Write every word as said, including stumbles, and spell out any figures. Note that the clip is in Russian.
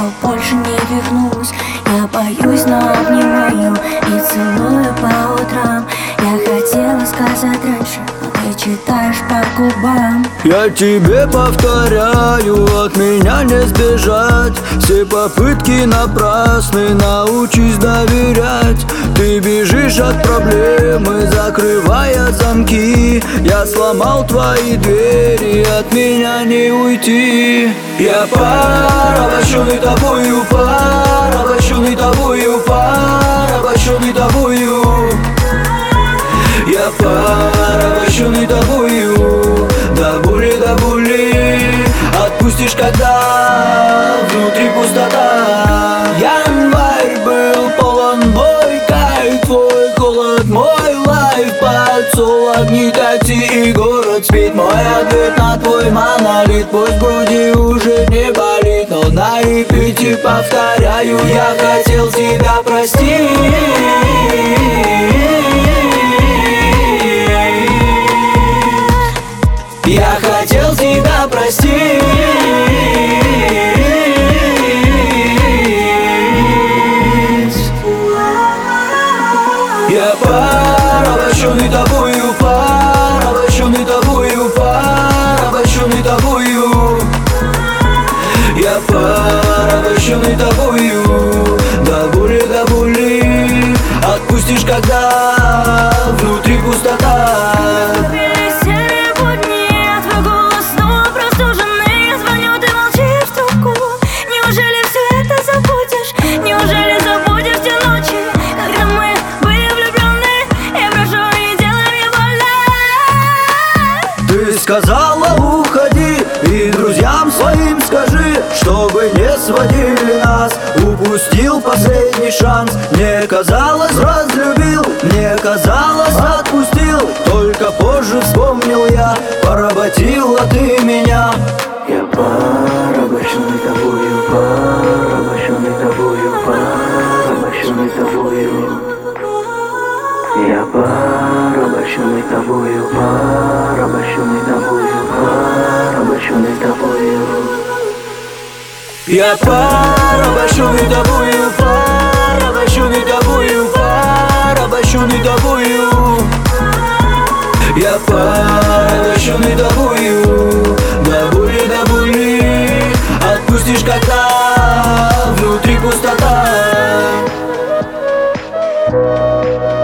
больше не вернусь. Я боюсь, но обнимаю и целую по утрам. Я хотела сказать раньше, но ты читаешь по губам. Я тебе повторяю, от меня не сбежать. Все попытки напрасны, научись доверять. Ты бежишь от проблемы, закрывая замки. Я сломал твои двери, от меня не уйти. Я порабощенный тобою, порабощенный тобою, порабощенный тобою. Я порабощенный тобою, до боли, до боли. Отпустишь, когда внутри пустота. Январь был полон бойкой, твой холод, мой лайф под солод. Не такси и город спит, мой ответ на твой монолит. Пусть в груди уже не болит, но на репите повторяю. Я хотел тебя простить. Я хотел тебя простить. Я порабощенный тобою, порабощенный тобою, порабощенный тобою. Я порабощенный тобою, до боли, до боли. Отпустишь, когда внутри пустота. Сказала, уходи, и друзьям своим скажи, чтобы не сводили нас. Упустил последний шанс. Мне казалось, разлюбил, мне казалось, отпустил. Только позже вспомнил я, поработила ты меня. Я порабощенный тобою, порабощенный тобою, порабощенный тобою. Я порабощенный тобою, порабощенный тобою, порабощенный тобою. Я порабощенный тобою, порабощенный тобою, порабощенный тобою. Я порабощенный тобою, до боли, до боли. Отпустишь, когда внутри пустота.